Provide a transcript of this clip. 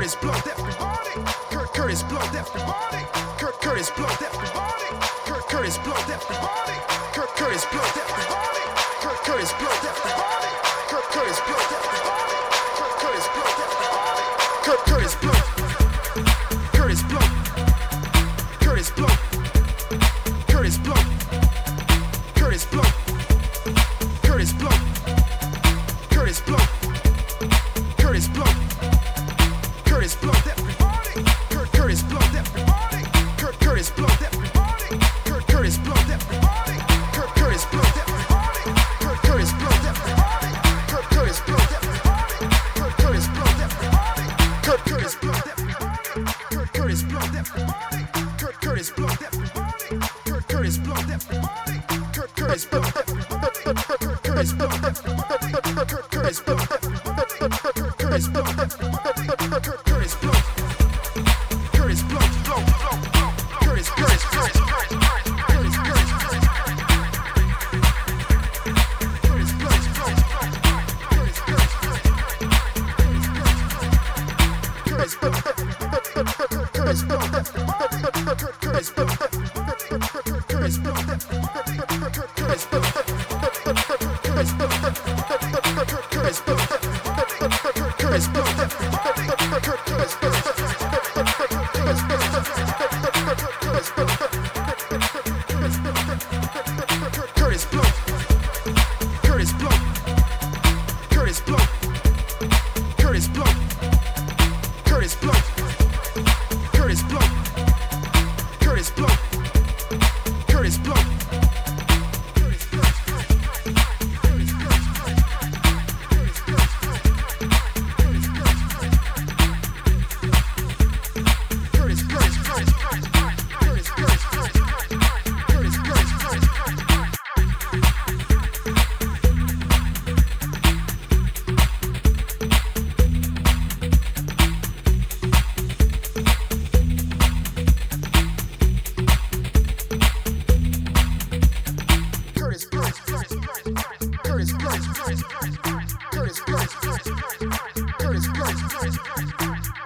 Curtis Blow, everybody. Curtis Blow, everybody. Curtis Blow, everybody. Curtis Blow, everybody. Curtis Blow, everybody. Curtis Blow, everybody. Curtis Blow, everybody. Curtis Blow, everybody. Curtis Blow. Curtis Blow. Curtis Blow. Curtis Blow. Curtis Blow. Curtis Blow. Curtis Blow. Curtis Blow. Curtis Blow, everybody. Curtis Blow, everybody. Curtis Blow, everybody. Curtis Blow, everybody. Curtis Blow, everybody. Curtis Blow, everybody. Curtis Blow, everybody. Curtis Blow, everybody. Curtis Blow, everybody. Curtis Blow, everybody. Curtis Blow, everybody. Curtis Blow, everybody. Curtis Blow, everybody. Curtis Blow, everybody. Curtis Blow, Curtis Blow, Curtis Blow, Curtis Blow, Curtis, Curtis, Curtis, Curtis, Curtis, Curtis, Curtis, Curtis,